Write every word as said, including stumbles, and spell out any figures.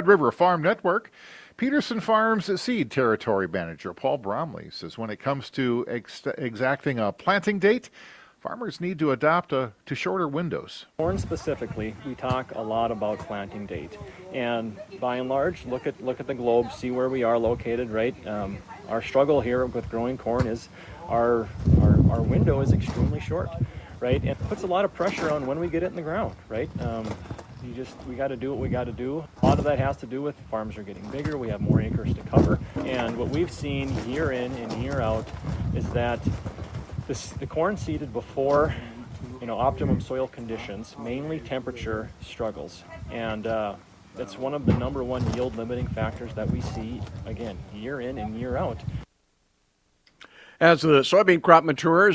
River Farm Network. Peterson Farms Seed Territory Manager Paul Bromley says when it comes to ex- exacting a planting date, farmers need to adopt a, to shorter windows. Corn specifically, we talk a lot about planting date, and by and large, look at look at the globe, see where we are located. Right, um, our struggle here with growing corn is our, our our window is extremely short, right, and it puts a lot of pressure on when we get it in the ground. Right, um, you just we got to do what we got to do. A lot of that has to do with farms are getting bigger. We have more acres to cover, and what we've seen year in and year out is that This, the corn seeded before, you know, optimum soil conditions, mainly temperature struggles, and uh, that's one of the number one yield limiting factors that we see, again, year in and year out. As the soybean crop matures,